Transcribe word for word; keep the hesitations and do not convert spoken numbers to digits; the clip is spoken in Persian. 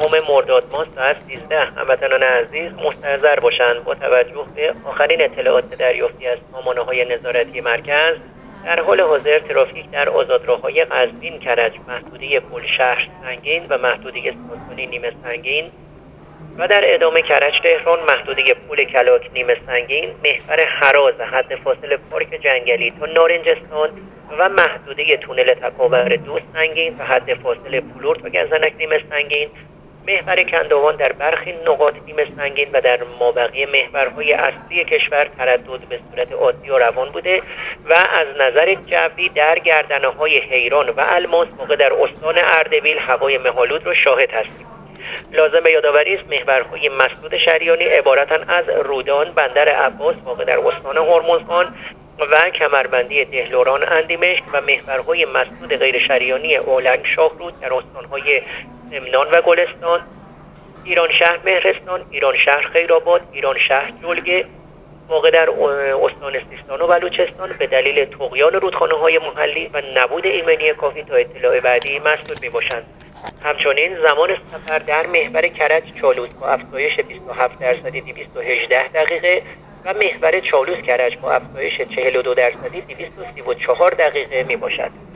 دهم مرداد ماه ساعت سیزده هموطنان عزیز مستحضر باشند. با توجه به آخرین اطلاعات دریافتی از سامانه‌های نظارتی مرکز، در حال حاضر ترافیک در آزادراه‌های قزوین کرج، محدوده پل شهر سنگین و محدوده ساسانی نیمه سنگین و در ادامه کرج تهران، محدوده پل کلاک نیمه سنگین، محور هراز حد فاصل پارک جنگلی تا نارنجستان و محدوده تونل تکاور دو سنگین و حد فاصل پلور تا گزنک نیمه سنگین، محور کندوان در برخی نقاط نیمه سنگین و در مابقی محورهای اصلی کشور تردد به صورت عادی و روان بوده و از نظر جوی در گردنه‌های حیران و الماس واقع در استان اردبیل هوای مه‌آلود را شاهد هستیم. لازم به یادآوری است محورهای مسدود شریانی عبارتند از رودان بندر عباس واقع در استان هرمزگان و کمربندی دهلوران اندیمشک و محورهای مسدود غیر شریانی اولنگ شاهرود در استانهای سمنان و گلستان، ایران شهر مهرستان، ایران شهر خیرآباد، ایران شهر جلگه واقع در استان سیستان و بلوچستان به دلیل طغیان رودخانه‌های محلی و نبود ایمنی کافی تا اطلاع بعدی مسدود می‌باشند. همچنین زمان سفر در محور کرج چالوس با افزایش بیست و هفت درصدی دویست و هجده دقیقه و محور چالوس کرج با افزایش چهل و دو درصدی دویست و سی و چهار دقیقه میباشد.